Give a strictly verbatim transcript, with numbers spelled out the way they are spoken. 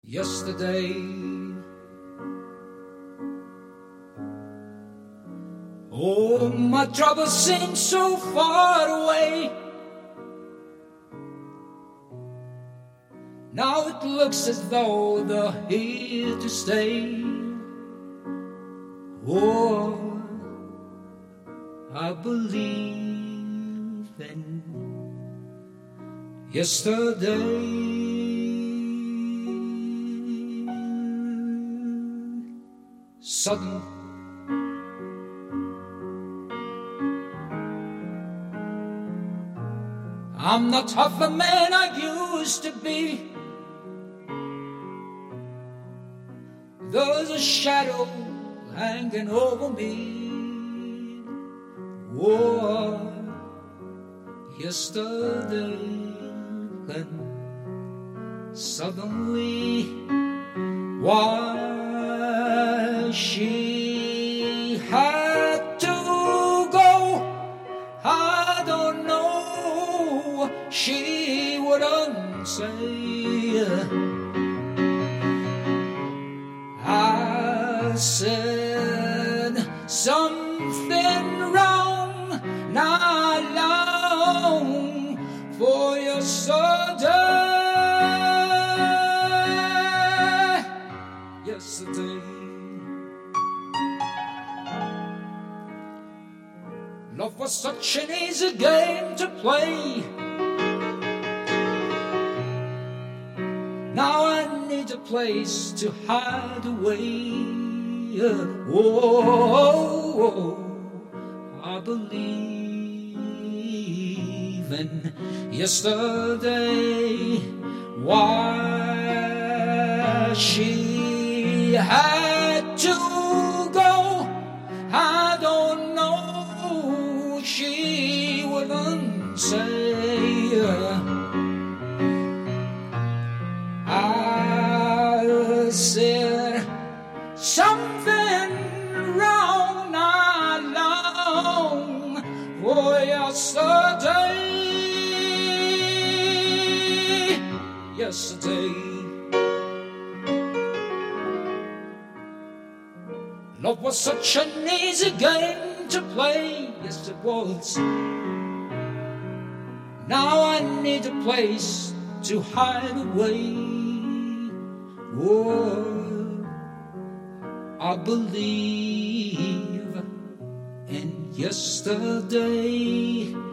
yesterday. Oh, my troubles seem so far away. Now it looks as though they're here to stay. Oh, I believe in yesterday. Sudden I'm not half a man I used to be. There's a shadow hanging over me. Oh, yesterday when suddenly why she had to go, I don't know. She wouldn't say. I said something wrong, not long for yesterday. Yesterday, love was such an easy game to play. Now I need a place to hide away. Oh, I believe in yesterday. Why she had to go, I don't know. She wouldn't say. I said something wrong, not long for yesterday. Yesterday, love was such an easy game to play. Yes, it was. Now I need a place to hide away. Oh, I believe in yesterday.